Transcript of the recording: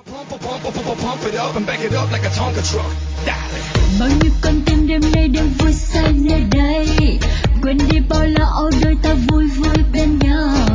Bao nhiêu con tim đêm nay đang vui say nơi đây, quên đi bao lo âu, đôi ta vui vui bên nhau.